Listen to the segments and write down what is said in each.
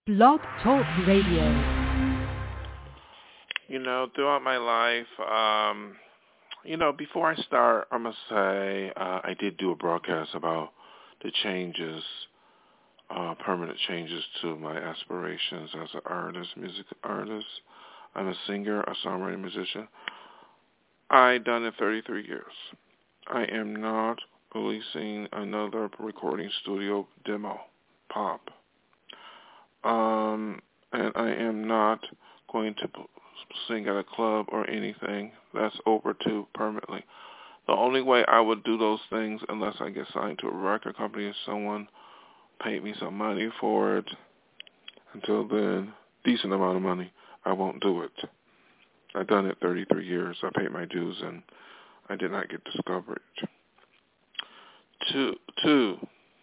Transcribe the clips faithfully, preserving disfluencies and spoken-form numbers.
Blog Talk Radio. You know, throughout my life, um, you know, before I start, I must say uh, I did do a broadcast about the changes, uh, permanent changes to my aspirations as an artist, music artist. I'm a singer, a songwriter, musician. I done it thirty-three years. I am not releasing another recording studio demo, pop. Um, and I am not going to sing at a club or anything. That's over too permanently. The only way I would do those things, unless I get signed to a record company and someone paid me some money for it, until then, decent amount of money, I won't do it. I've done it thirty-three years. I paid my dues, and I did not get discovered. Two, two,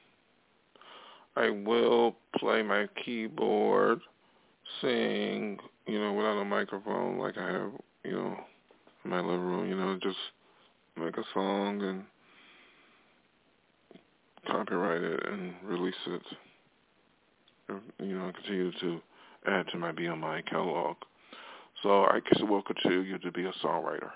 I will play my keyboard, sing, you know, without a microphone like I have, you know, in my living room, you know, just make a song and copyright it and release it. You know, continue to add to my B M I catalog. So I guess it will continue to be a songwriter.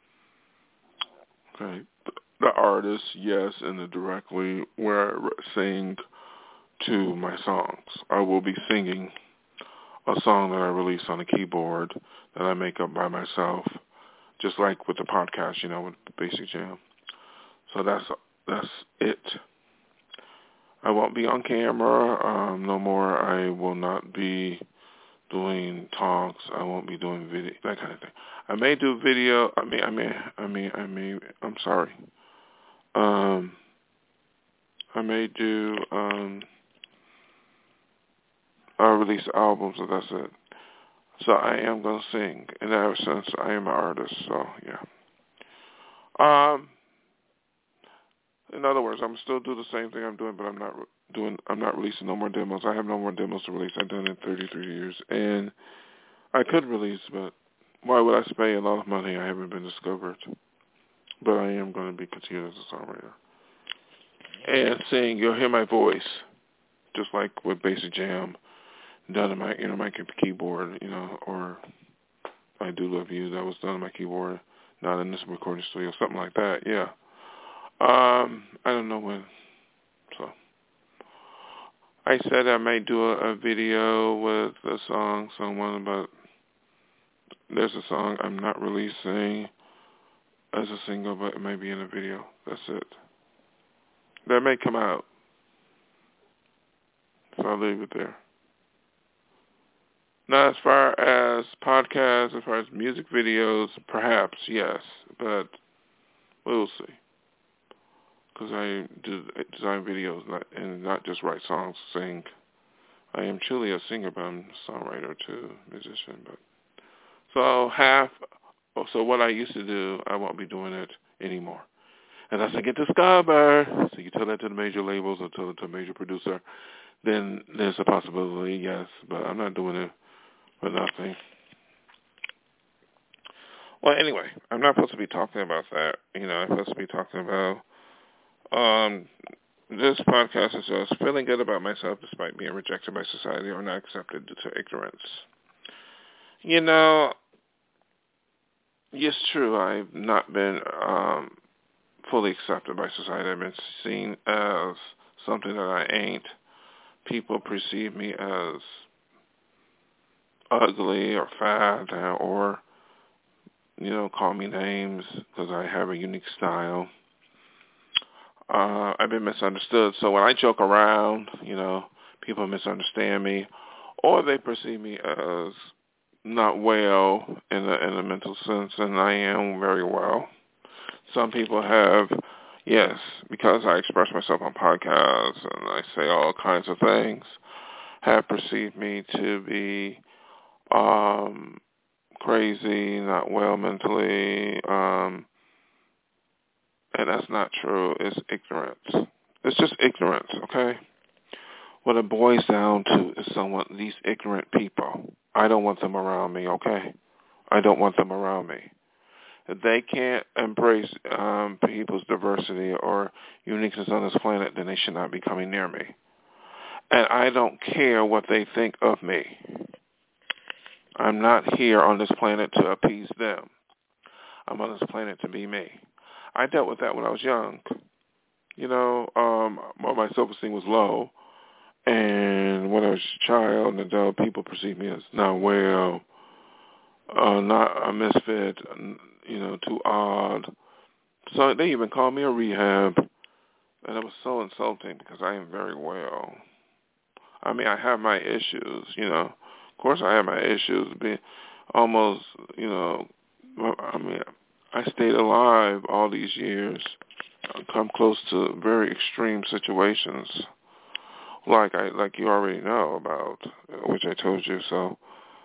Okay. The artist, yes, and the directly where I sing to my songs. I will be singing a song that I release on a keyboard that I make up by myself, just like with the podcast, you know, with Basic Jam. So that's that's it. I won't be on camera um, no more. I will not be doing talks. I won't be doing video, that kind of thing. I may do video. I mean, I may, I mean, I may. I'm sorry. Um, I may do. Um, I'll release albums, and that's it. So I am gonna sing. In that sense, I am an artist. So yeah. Um. In other words, I'm still doing the same thing I'm doing, but I'm not doing. I'm not releasing no more demos. I have no more demos to release. I've done it thirty-three years, and I could release, but why would I spend a lot of money? I haven't been discovered. But I am going to be continuing as a songwriter and sing. You'll hear my voice, just like with Basic Jam, done on my, you know, my keyboard, you know, or I Do Love You. That was done on my keyboard, not in this recording studio, something like that. Yeah. Um, I don't know when. So I said I might do a, a video with a song, someone, but there's a song I'm not releasing as a single, but it may be in a video. That's it. That may come out. So I'll leave it there. Now, as far as podcasts, as far as music videos, perhaps, yes, but we'll see. Because I do design videos not, and not just write songs, sing. I am truly a singer, but I'm a songwriter too, musician. But so half, so what I used to do, I won't be doing it anymore. Unless I get discovered, so you tell that to the major labels or tell it to a major producer, then there's a possibility, yes, but I'm not doing it for nothing. Well, anyway, I'm not supposed to be talking about that. You know, I'm supposed to be talking about um, this podcast is just feeling good about myself despite being rejected by society or not accepted due to ignorance. You know, it's true, I've not been um, fully accepted by society. I've been seen as something that I ain't. People perceive me as ugly or fat or, you know, call me names because I have a unique style. Uh, I've been misunderstood. So when I joke around, you know, people misunderstand me or they perceive me as not well in a, in a mental sense, and I am very well. Some people have, yes, because I express myself on podcasts and I say all kinds of things, have perceived me to be um, crazy, not well mentally, um, and that's not true. It's ignorance. It's just ignorance, okay? What it boils down to is someone, these ignorant people. I don't want them around me, okay? I don't want them around me. If they can't embrace um, people's diversity or uniqueness on this planet, then they should not be coming near me. And I don't care what they think of me. I'm not here on this planet to appease them. I'm on this planet to be me. I dealt with that when I was young. You know, um, my self-esteem was low. And when I was a child and adult, people perceived me as not well, uh, not a misfit, you know, too odd. So they even called me a rehab. And it was so insulting because I am very well. I mean, I have my issues, you know. Of course I have my issues. Being almost, you know, I mean, I stayed alive all these years, come close to very extreme situations, like I like you already know about, which I told you. So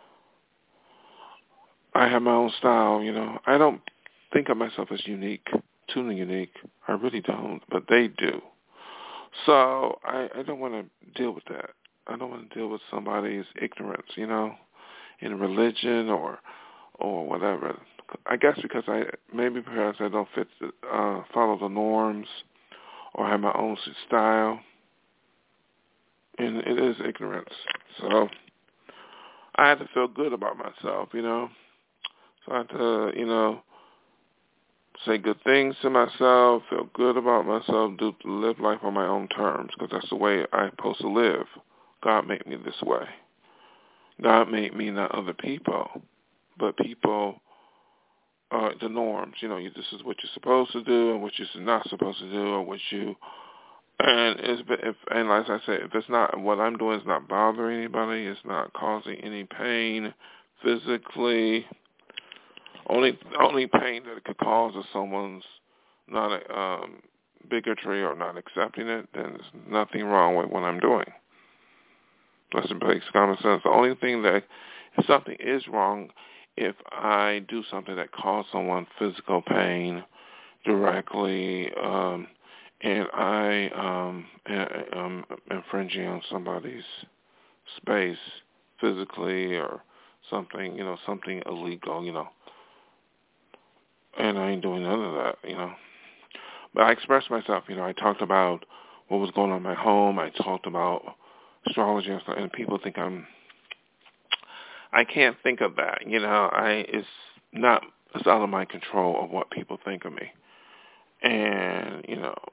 I have my own style, you know. I don't think of myself as unique, too unique. I really don't, but they do. So I, I don't want to deal with that. I don't want to deal with somebody's ignorance, you know, in religion or or whatever. I guess because I maybe perhaps I don't fit the, uh, follow the norms or have my own style, and it is ignorance. So I had to feel good about myself, you know. So I had to, you know, say good things to myself, feel good about myself, do live life on my own terms, because that's the way I'm supposed to live. God made me this way. God made me not other people, but people are the norms. You know, you, this is what you're supposed to do and what you're not supposed to do, or what you. And it's if and as I said, if it's not what I'm doing is not bothering anybody, it's not causing any pain physically. Only only pain that it could cause is someone's not um, bigotry or not accepting it. Then there's nothing wrong with what I'm doing. That's the basic common sense. The only thing that, if something is wrong, if I do something that causes someone physical pain directly, um, and I um, am infringing on somebody's space physically or something, you know, something illegal, you know, and I ain't doing none of that, you know. But I expressed myself, you know. I talked about what was going on in my home. I talked about astrology and stuff, and people think I'm, I can't think of that, you know. I it's not, it's out of my control of what people think of me. And, you know,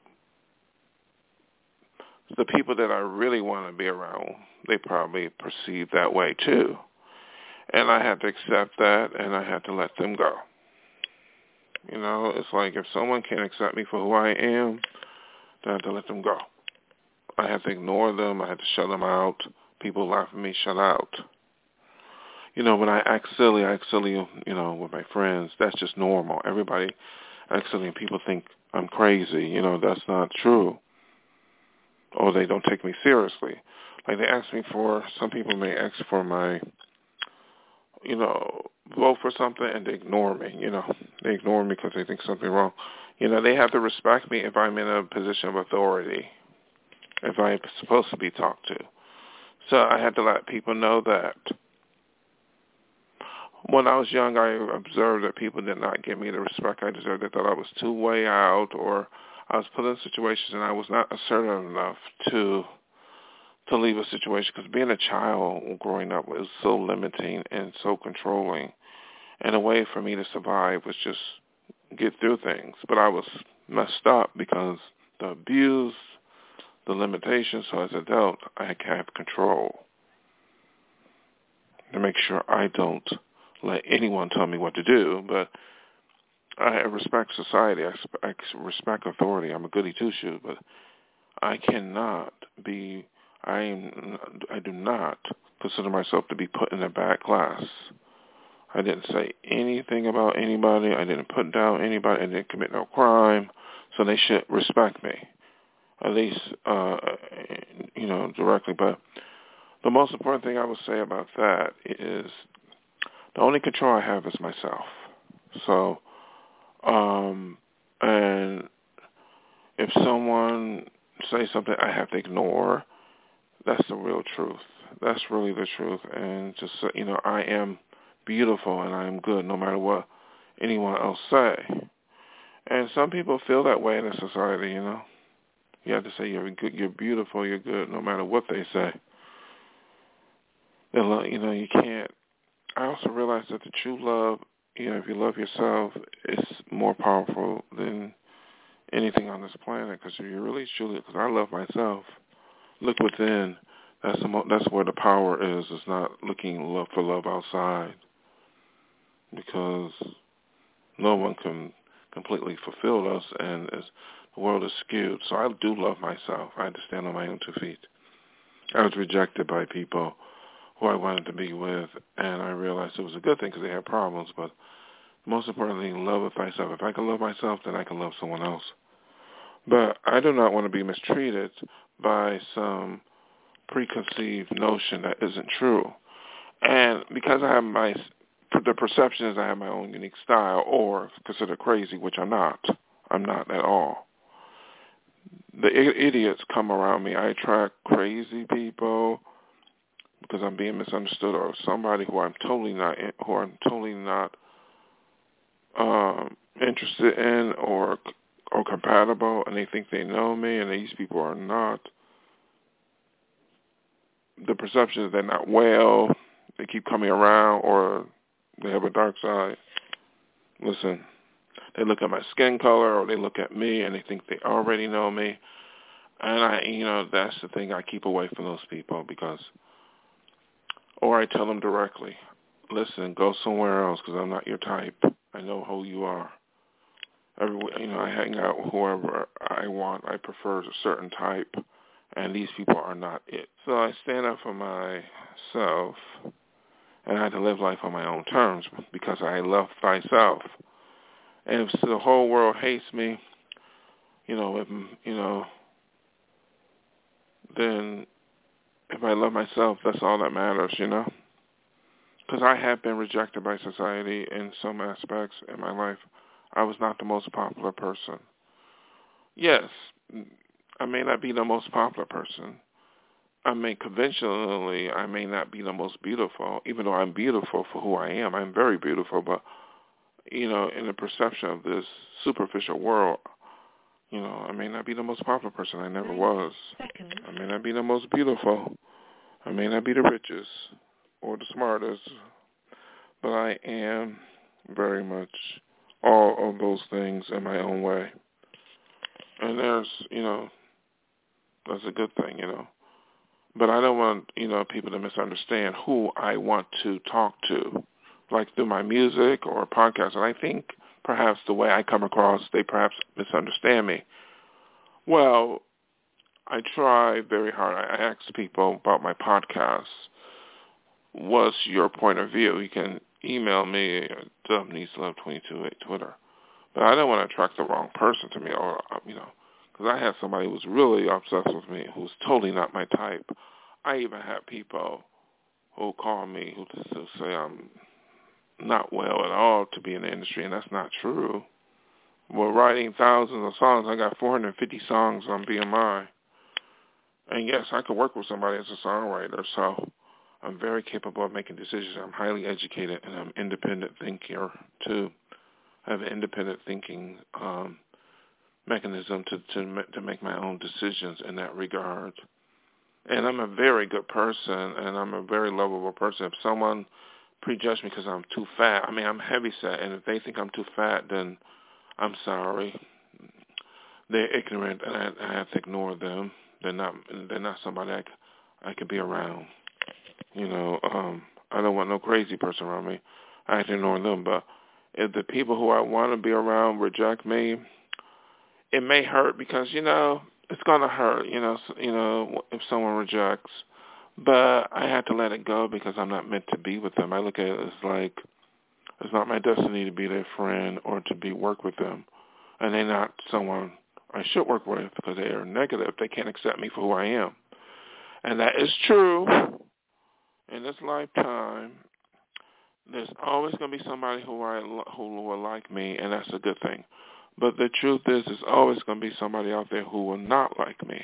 the people that I really want to be around, they probably perceive that way too. And I had to accept that, and I had to let them go. You know, it's like if someone can't accept me for who I am, then I have to let them go. I have to ignore them. I have to shut them out. People laugh at me, shut out. You know, when I act silly, I act silly, you know, with my friends. That's just normal. Everybody acts silly and people think I'm crazy. You know, that's not true. Or they don't take me seriously. Like they ask me for, some people may ask for my, you know, vote for something and they ignore me, you know. They ignore me because they think something wrong. You know, they have to respect me if I'm in a position of authority, if I'm supposed to be talked to. So I had to let people know that. When I was young, I observed that people did not give me the respect I deserved. They thought I was too way out, or I was put in situations and I was not assertive enough to to leave a situation, because being a child growing up was so limiting and so controlling. And a way for me to survive was just get through things. But I was messed up because the abuse, the limitations. So as an adult, I had to have control to make sure I don't let anyone tell me what to do. But I respect society. I respect authority. I'm a goody two-shoe, but I cannot be. I am. I do not consider myself to be put in a bad class. I didn't say anything about anybody. I didn't put down anybody. I didn't commit no crime, so they should respect me, at least, uh, you know, directly. But the most important thing I would say about that is the only control I have is myself. So, um, and if someone says something I have to ignore, that's the real truth. That's really the truth. And just, you know, I am beautiful and I am good no matter what anyone else say. And some people feel that way in a society, you know. You have to say you're good, you're beautiful, you're good, no matter what they say. You know, you can't. I also realize that the true love, you know, if you love yourself, is more powerful than anything on this planet. Because if you really truly, because I love myself, look within. That's the mo- that's where the power is. It's not looking love for love outside, because no one can completely fulfill us, and it's, the world is skewed. So I do love myself. I had to stand on my own two feet. I was rejected by people who I wanted to be with, and I realized it was a good thing because they had problems, but most importantly, love of thyself. If I can love myself, then I can love someone else. But I do not want to be mistreated by some preconceived notion that isn't true. And because I have my, the perception is I have my own unique style, or considered crazy, which I'm not. I'm not at all. The idiots come around me. I attract crazy people because I'm being misunderstood, or somebody who I'm totally not, who I'm totally not um, interested in, or or compatible, and they think they know me, and these people are not. The perception is they're not well. They keep coming around, or they have a dark side. Listen, they look at my skin color, or they look at me, and they think they already know me. And I, you know, that's the thing. I keep away from those people because, or I tell them directly, listen, go somewhere else because I'm not your type. I know who you are. Every, you know, I hang out with whoever I want. I prefer a certain type, and these people are not it. So I stand up for myself, and I have to live life on my own terms because I love thyself. And if the whole world hates me, you know, if, you know, then if I love myself, that's all that matters, you know. Because I have been rejected by society in some aspects in my life. I was not the most popular person. Yes, I may not be the most popular person. I mean, conventionally, I may not be the most beautiful, even though I'm beautiful for who I am. I'm very beautiful, but, you know, in the perception of this superficial world, you know, I may not be the most popular person. I never was. I may not be the most beautiful. I may not be the richest or the smartest, but I am very much all of those things in my own way. And there's, you know, that's a good thing, you know. But I don't want, you know, people to misunderstand who I want to talk to, like through my music or podcast. And I think perhaps the way I come across, they perhaps misunderstand me. Well, I try very hard. I ask people about my podcast. What's your point of view? You can email me at dub needs love twenty-two at Twitter. But I don't want to attract the wrong person to me, or, you know, because I had somebody who was really obsessed with me who was totally not my type. I even had people who call me who to say I'm not well at all to be in the industry, and that's not true. We're writing thousands of songs. I got four hundred fifty songs on B M I. And yes, I could work with somebody as a songwriter, so I'm very capable of making decisions. I'm highly educated, and I'm an independent thinker, too. I have an independent thinking um, mechanism to, to to make my own decisions in that regard. And I'm a very good person, and I'm a very lovable person. If someone prejudges me because I'm too fat, I mean, I'm heavy set, and if they think I'm too fat, then I'm sorry. They're ignorant, and I, I have to ignore them. They're not they're not somebody I, I could be around. You know, um, I don't want no crazy person around me. I have to ignore them. But if the people who I want to be around reject me, it may hurt because, you know, it's going to hurt, you know, you know, if someone rejects. But I have to let it go because I'm not meant to be with them. I look at it as like it's not my destiny to be their friend or to be work with them. And they're not someone I should work with because they are negative. They can't accept me for who I am. And that is true. In this lifetime, there's always going to be somebody who I who will like me, and that's a good thing. But the truth is, there's always going to be somebody out there who will not like me.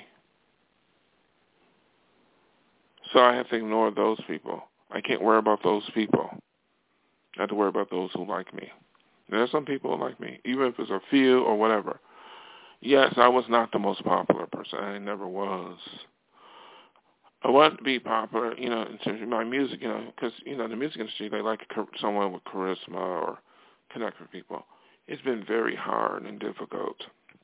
So I have to ignore those people. I can't worry about those people. I have to worry about those who like me. There are some people who like me, even if it's a few or whatever. yes, I was not the most popular person. I never was. I wanted to be popular, you know, in terms of my music, you know, because, you know, the music industry, they like someone with charisma or connect with people. It's been very hard and difficult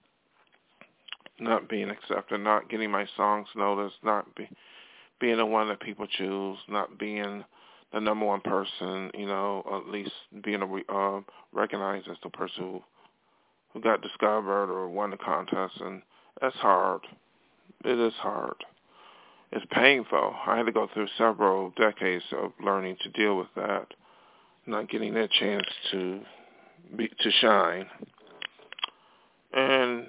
not being accepted, not getting my songs noticed, not be, being the one that people choose, not being the number one person, you know, at least being a, uh, recognized as the person who, who got discovered or won the contest, and that's hard. It is hard. It's painful. I had to go through several decades of learning to deal with that, not getting that chance to be, to shine. And,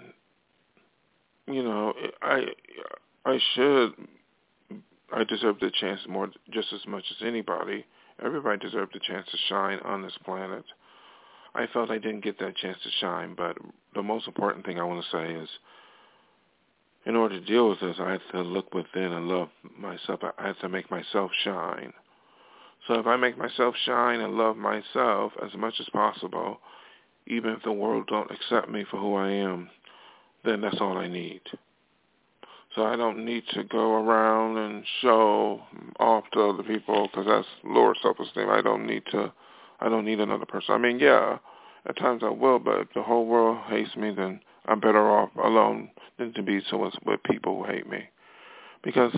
you know, I I should, I deserve the chance more, just as much as anybody. Everybody deserved the chance to shine on this planet. I felt I didn't get that chance to shine, but the most important thing I want to say is, in order to deal with this, I had to look within and love myself. I had to make myself shine. So if I make myself shine and love myself as much as possible, even if the world don't accept me for who I am, then that's all I need. So I don't need to go around and show off to other people, because that's lower self-esteem. I don't need to, I don't need another person. I mean, yeah, at times I will, but if the whole world hates me, then I'm better off alone than to be so with people who hate me. Because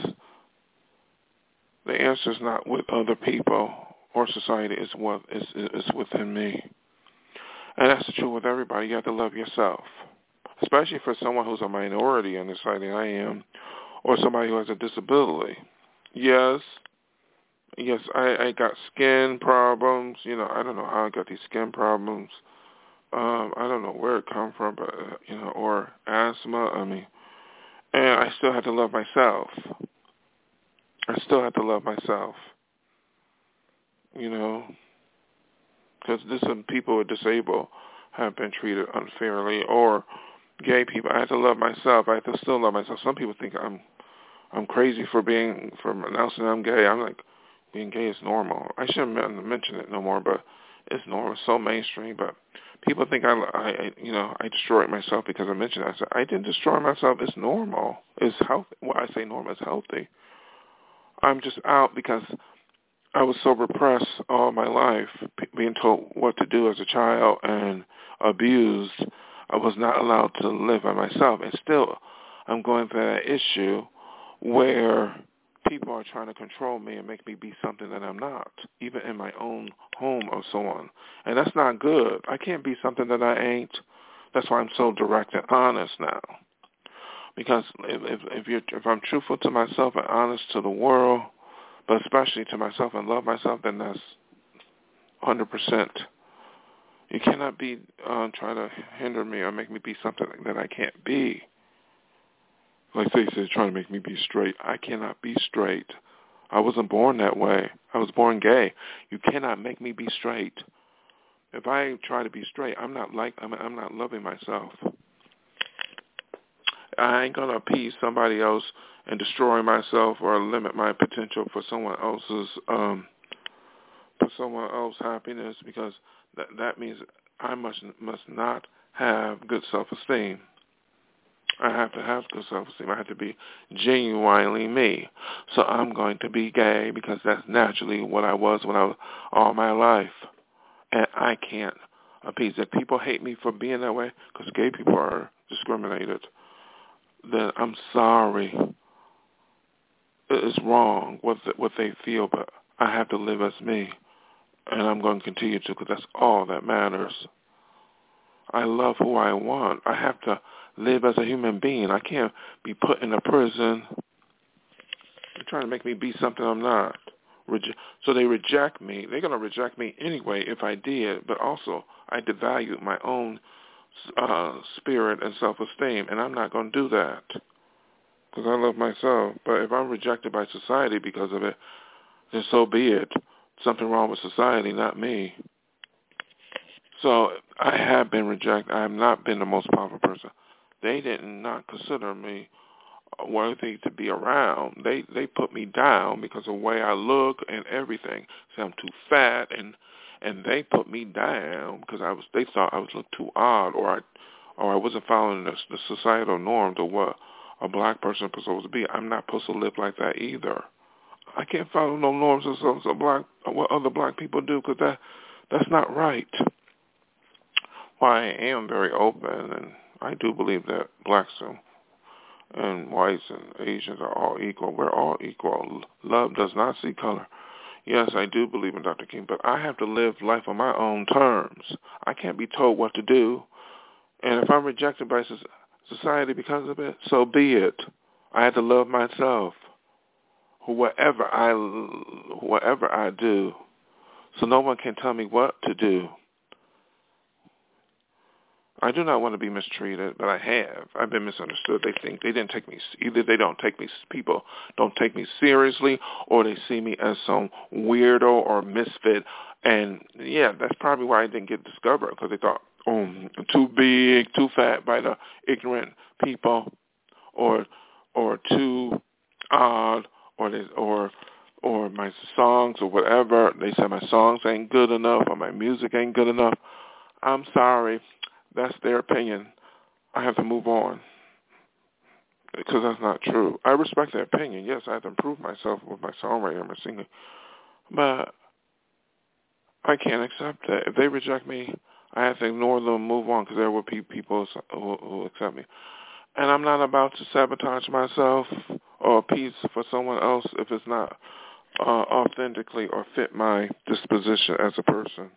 the answer is not with other people or society, it's, what, it's, it's within me. And that's the truth with everybody. You have to love yourself, especially for someone who's a minority in the society I am, or somebody who has a disability. Yes, yes, I, I got skin problems. You know, I don't know how I got these skin problems. Um, I don't know where it come from, but, uh, you know, or asthma, I mean, and I still have to love myself. I still have to love myself, you know, because this um, people who are disabled have been treated unfairly, or gay people. I have to love myself. I have to still love myself. Some people think I'm I'm crazy for being, for announcing I'm gay. I'm like, being gay is normal. I shouldn't mention it no more, but it's normal. It's so mainstream, but people think I, I, you know, I destroyed myself because I mentioned it. I said, I didn't destroy myself. It's normal. It's healthy. Well, I say normal. It's healthy. I'm just out because I was so repressed all my life, being told what to do as a child and abused. I was not allowed to live by myself. And still, I'm going through that issue where people are trying to control me and make me be something that I'm not, even in my own home or so on. And that's not good. I can't be something that I ain't. That's why I'm so direct and honest now. Because if if, if, you're, if I'm truthful to myself and honest to the world, but especially to myself and love myself, then that's one hundred percent. You cannot be uh, trying to hinder me or make me be something that I can't be. Like they said, trying to make me be straight. I cannot be straight. I wasn't born that way. I was born gay. You cannot make me be straight. If I try to be straight, I'm not like I'm, I'm not loving myself. I ain't gonna appease somebody else and destroy myself or limit my potential for someone else's um, for someone else's happiness, because that that means I must must not have good self-esteem. I have to have good self-esteem. I have to be genuinely me. So I'm going to be gay because that's naturally what I was when I was all my life. And I can't appease. If people hate me for being that way, because gay people are discriminated, then I'm sorry. It's wrong what the, what they feel, but I have to live as me. And I'm going to continue to, because that's all that matters. I love who I want. I have to live as a human being. I can't be put in a prison. They're trying to make me be something I'm not. Reje- so they reject me. They're going to reject me anyway if I did, but also I devalue my own uh, spirit and self-esteem, and I'm not going to do that because I love myself. But if I'm rejected by society because of it, then so be it. Something wrong with society, not me. So I have been rejected. I have not been the most powerful person. They did not consider me worthy to be around. They they put me down because of the way I look and everything. Say I'm too fat, and and they put me down because I was. They thought I was look too odd, or I or I wasn't following the, the societal norms of what a black person is supposed to be, I'm not supposed to live like that either. I can't follow no norms of, of, of black, what other black people do, because that, that's not right. Well, I am very open, and I do believe that blacks and, and whites and Asians are all equal. We're all equal. Love does not see color. Yes, I do believe in Doctor King, but I have to live life on my own terms. I can't be told what to do. And if I'm rejected by society because of it, so be it. I have to love myself, whatever I, whatever I do. So no one can tell me what to do. I do not want to be mistreated, but I have. I've been misunderstood. They think they didn't take me, either they don't take me, people don't take me seriously, or they see me as some weirdo or misfit. And yeah, that's probably why I didn't get discovered, because they thought, oh, I'm too big, too fat by the ignorant people, or or too odd, or they, or or my songs or whatever. They said my songs ain't good enough, or my music ain't good enough. I'm sorry. That's their opinion. I have to move on, because that's not true. I respect their opinion. Yes, I have to improve myself with my songwriting and my singing, but I can't accept that. If they reject me, I have to ignore them and move on, because there will be people who, who accept me. And I'm not about to sabotage myself or appease for someone else if it's not uh, authentically or fit my disposition as a person.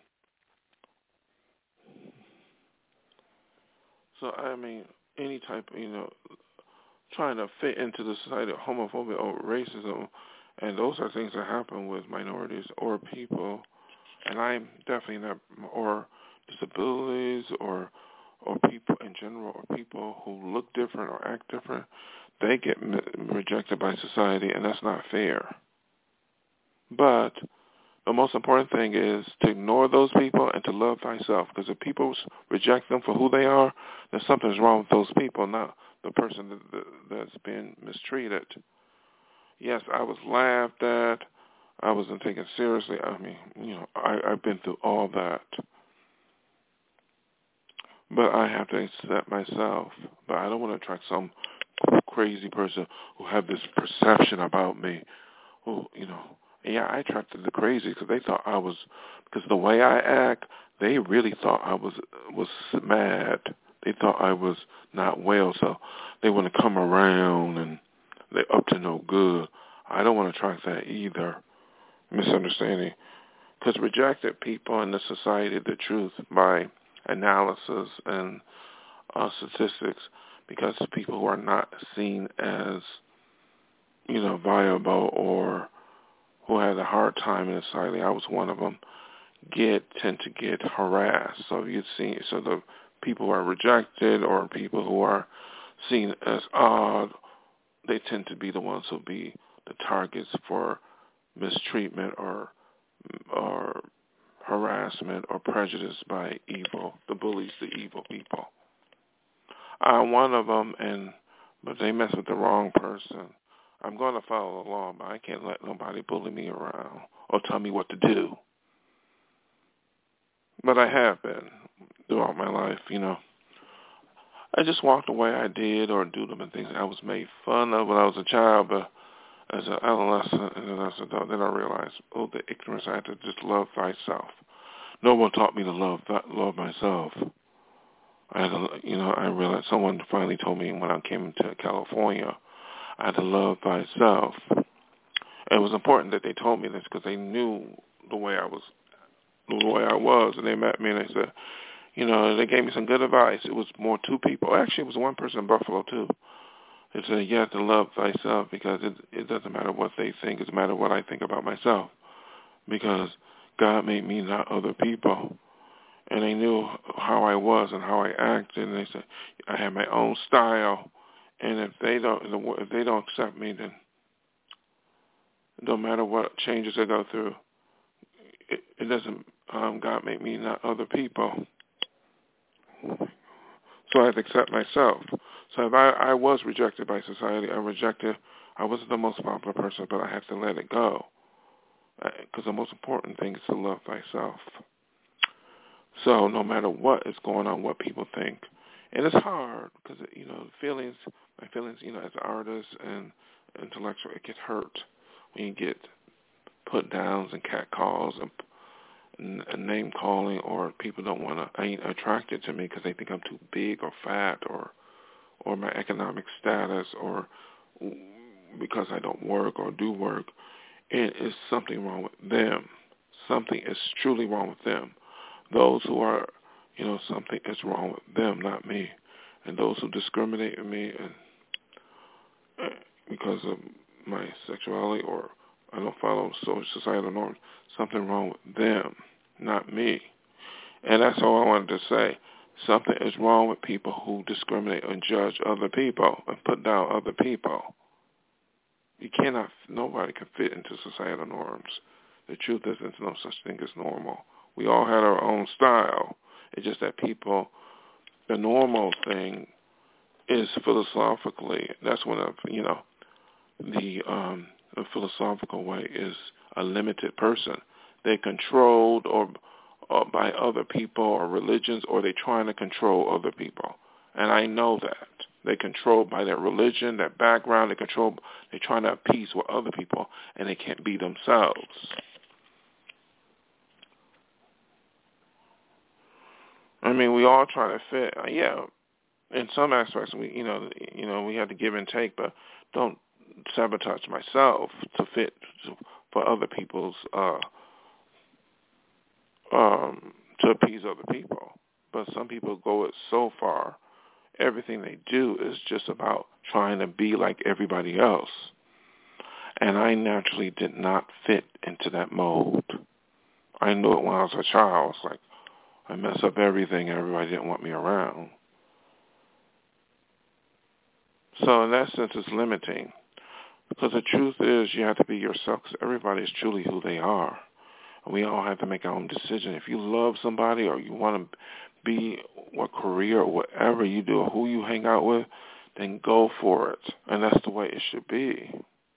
So, I mean, any type, you know, trying to fit into the society of homophobia or racism, and those are things that happen with minorities or people, and I'm definitely not, or disabilities or or people in general, or people who look different or act different, they get rejected by society, and that's not fair. But the most important thing is to ignore those people and to love thyself, because if people reject them for who they are, then something's wrong with those people, not the person that, that, that's been mistreated. Yes, I was laughed at. I wasn't taken seriously. I mean, you know, I, I've been through all that. But I have to accept myself. But I don't want to attract some crazy person who have this perception about me, who, you know, yeah, I attracted the crazy because they thought I was, because the way I act, they really thought I was was mad. They thought I was not well, so they want to come around and they're up to no good. I don't want to attract that either. Misunderstanding. Because rejected people in the society, the truth, by analysis and uh, statistics, because people who are not seen as, you know, viable or who had a hard time in society, I was one of them, get tend to get harassed. So you see, so the people who are rejected or people who are seen as odd, they tend to be the ones who be the targets for mistreatment or or harassment or prejudice by evil, the bullies, the evil people. I'm one of them, and but they mess with the wrong person. I'm going to follow the law, but I can't let nobody bully me around or tell me what to do. But I have been throughout my life, you know. I just walked the way I did or do them and things I was made fun of when I was a child, but as an adolescent and then as an adult, then I realized, oh, the ignorance, I had to just love thyself. No one taught me to love love myself. I had to, you know, I realized someone finally told me when I came to California, I had to love thyself. And it was important that they told me this because they knew the way I was, the way I was, and they met me and they said, you know, they gave me some good advice. It was more two people. Actually, it was one person in Buffalo too. They said you have to love thyself because it it doesn't matter what they think. It's a matter what I think about myself, because God made me, not other people. And they knew how I was and how I acted. And they said I have my own style. And if they don't, if they don't accept me, then it don't matter what changes I go through. It, it doesn't. Um, God made me, not other people. So I have to accept myself. So if I, I was rejected by society, I rejected. I wasn't the most popular person, but I have to let it go. Because the most important thing is to love thyself. So no matter what is going on, what people think, And it's hard because, you know, feelings, my feelings, you know, as an artist and intellectual, it gets hurt when you get put downs and cat calls and, and, and name calling, or people don't want to, ain't attracted to me because they think I'm too big or fat, or or my economic status, or because I don't work or do work. It is something wrong with them. Something is truly wrong with them. Those who are, you know, something is wrong with them, not me. And those who discriminate with me and uh, because of my sexuality, or I don't follow social societal norms, something wrong with them, not me. And that's all I wanted to say. Something is wrong with people who discriminate and judge other people and put down other people. You cannot, nobody can fit into societal norms. The truth is there's no such thing as normal. We all had our own style. It's just that people, the normal thing is philosophically, that's when, a, you know, the, um, the philosophical way is a limited person. They're controlled or, or by other people or religions, or they're trying to control other people. And I know that. They're controlled by their religion, their background. They're controlled, they're trying to appease with other people, and they can't be themselves. I mean, we all try to fit. Uh, yeah, in some aspects, we, you know, you know, we have to give and take, but don't sabotage myself to fit for other people's, uh, um, to appease other people. But some people go it so far. Everything they do is just about trying to be like everybody else. And I naturally did not fit into that mold. I knew it when I was a child. It's like, I mess up everything and everybody didn't want me around. So in that sense, it's limiting. Because the truth is, you have to be yourself, because everybody is truly who they are. And we all have to make our own decision. If you love somebody, or you want to be what career or whatever you do, or who you hang out with, then go for it. And that's the way it should be.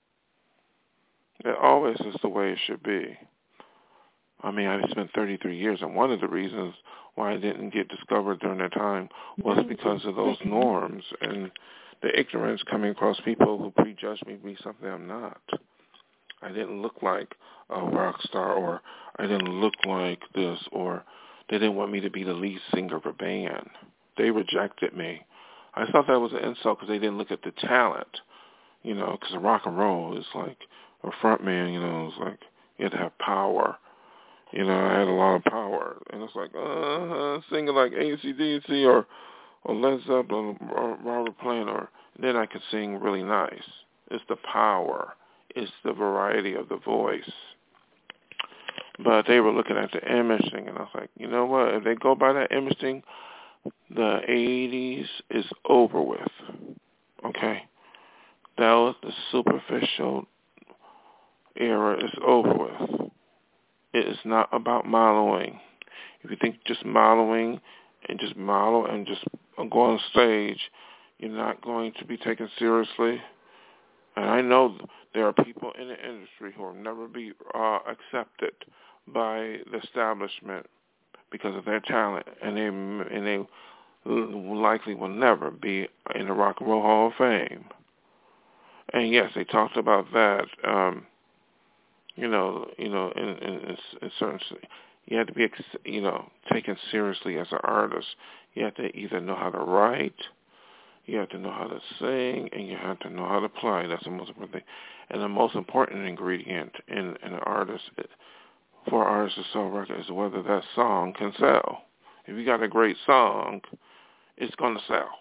It always is the way it should be. I mean, I spent thirty-three years, and one of the reasons why I didn't get discovered during that time was because of those norms and the ignorance coming across people who prejudged me to be something I'm not. I didn't look like a rock star, or I didn't look like this, or they didn't want me to be the lead singer of a band. They rejected me. I thought that was an insult because they didn't look at the talent, you know, because rock and roll is like, a front man, you know, it's like you have to have power. You know, I had a lot of power. And it's like, uh, singing like A C D C or, or Led Zeppelin or Robert Plant, or then I could sing really nice. It's the power. It's the variety of the voice. But they were looking at the image thing, and I was like, you know what? If they go by that image thing, the eighties is over with. Okay? That was the superficial era. Is over with. It is not about modeling. If you think just modeling and just model and just go on stage, you're not going to be taken seriously. And I know there are people in the industry who will never be uh, accepted by the establishment because of their talent, and they and they likely will never be in the Rock and Roll Hall of Fame. And yes, they talked about that. Um, you know, you know, in, in, in certain, you have to be, you know, taken seriously as an artist. You have to either know how to write, you have to know how to sing, and you have to know how to play. That's the most important thing. And the most important ingredient in, in an artist, for an artist to sell records, is whether that song can sell. If you got a great song, it's going to sell.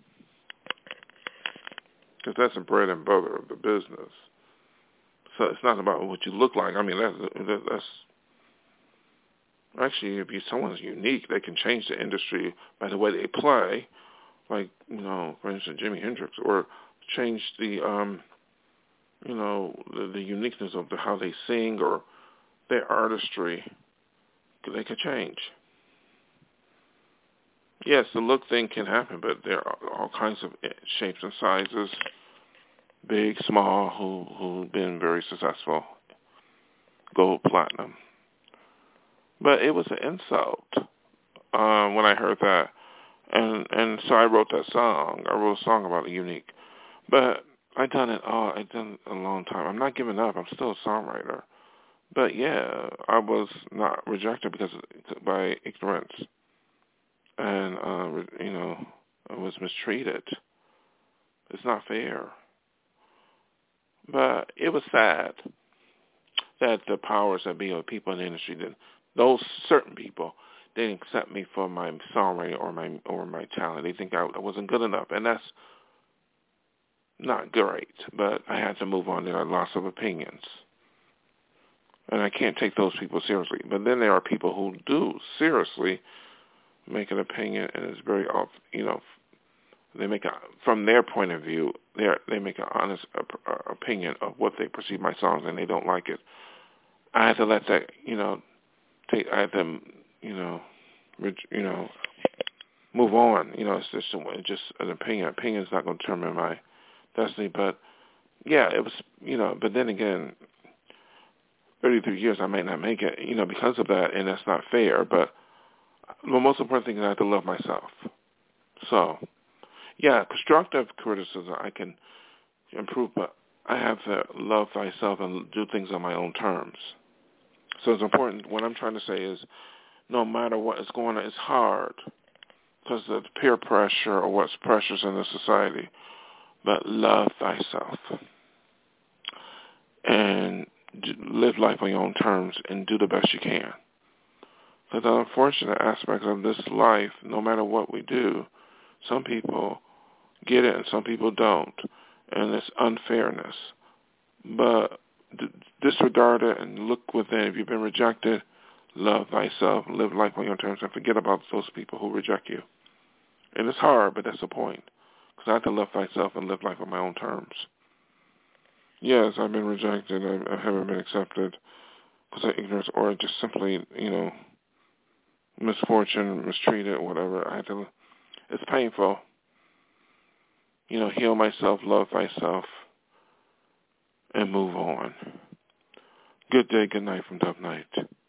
Because that's the bread and butter of the business. So it's not about what you look like. I mean, that's, that's actually, if you, someone's unique, they can change the industry by the way they play. Like, you know, for instance, Jimi Hendrix, or change the, um, you know, the, the uniqueness of the, how they sing, or their artistry. They could change. Yes, the look thing can happen, but there are all kinds of shapes and sizes, big, small, who who've been very successful, gold, platinum. But it was an insult um, when I heard that. And and so I wrote that song. I wrote a song about Unique. But I done it all. I done it a long time. I'm not giving up. I'm still a songwriter. But yeah, I was not rejected because of, by ignorance, and uh, you know, I was mistreated. It's not fair. But it was sad that the powers that be, or people in the industry, that those certain people didn't accept me for my songwriting or my or my talent. They think I, I wasn't good enough, and that's not great. But I had to move on. There are lots of opinions, and I can't take those people seriously. But then there are people who do seriously make an opinion, and it's very off. You know, they make a, from their point of view, they they make an honest uh, opinion of what they perceive my songs, and they don't like it. I had to let that, you know, take. I had to, you know, you know, move on. You know, it's just it's just an opinion. Opinion is not going to determine my destiny. But yeah, it was, you know. But then again, thirty-three years, I might not make it, you know, because of that, and that's not fair. But the most important thing is I have to love myself. So, yeah, constructive criticism I can improve, but I have to love thyself and do things on my own terms. So it's important. What I'm trying to say is, no matter what is going on, it's hard because of the peer pressure or what's pressures in the society. But love thyself and live life on your own terms and do the best you can. But the unfortunate aspects of this life, no matter what we do, some people get it and some people don't, and it's unfairness. But d- disregard it and look within. If you've been rejected, love thyself, live life on your terms, and forget about those people who reject you. And it's hard, but that's the point, because I have to love thyself and live life on my own terms. Yes, I've been rejected. I, I haven't been accepted because of ignorance or just simply, you know, misfortune, mistreated, whatever. I had to. It's painful. You know, heal myself, love thyself, and move on. Good day, good night from Dove Night.